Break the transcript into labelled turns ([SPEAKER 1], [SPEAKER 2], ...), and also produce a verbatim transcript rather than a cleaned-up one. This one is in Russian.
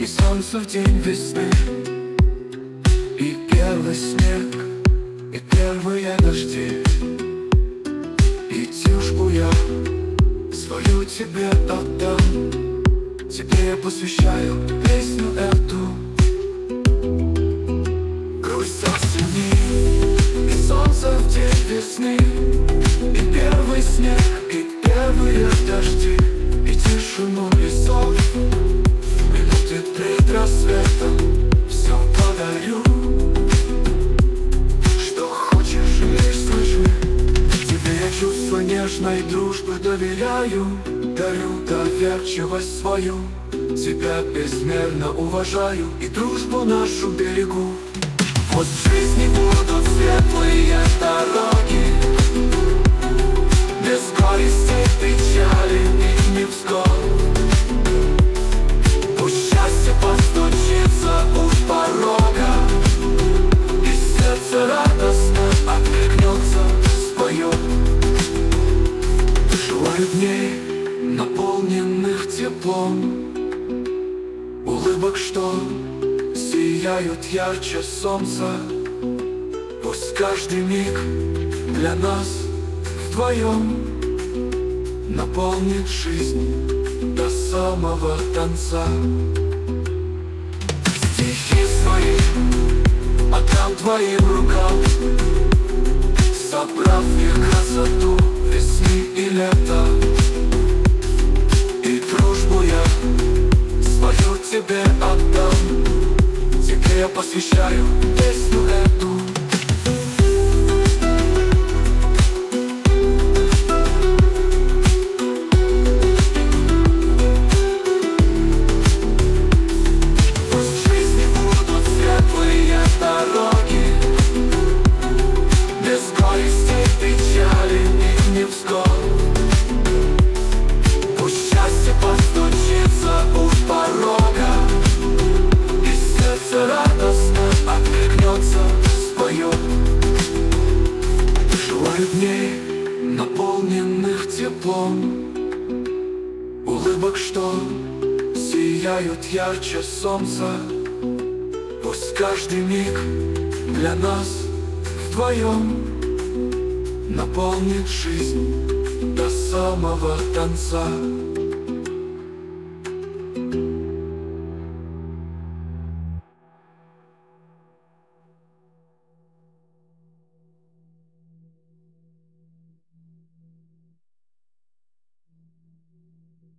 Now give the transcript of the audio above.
[SPEAKER 1] И солнце в день весны, и первый снег, и первые дожди. И тишку я свою тебе отдам, тебе я посвящаю песню эту. Грусть осени, и солнце в день весны, и первый снег, и первые дожди. И тишину лесов, минуты пред рассветом, все подарю. Что хочешь, лишь слыши, тебе я чувство нежной дружбы доверяю. Дарю доверчивость свою, тебя безмерно уважаю и дружбу нашу берегу. Вот в жизни будут светлые дороги, без горести, печали и невзгод. Пусть счастье постучится у порога, и сердце радостно откликнется, споет. Желаю дней, наполненных теплом, улыбок, что сияют ярче солнца. Пусть каждый миг для нас вдвоем наполнит жизнь до самого конца. Стихи свои отдам твоим рукам, собрав их красоту весны и лета. И дружбу я свою тебе отдам, тебе я посвящаю песню эту. Пусть в жизни будут светлые дороги, без горести, печали и невзгод. Пусть счастье постучится у порога, и сердце радостно откликнется, споет. Желаю дней, наполненных теплом, улыбок, что сияют ярче солнца. Пусть каждый миг для нас вдвоем наполнит жизнь до самого конца.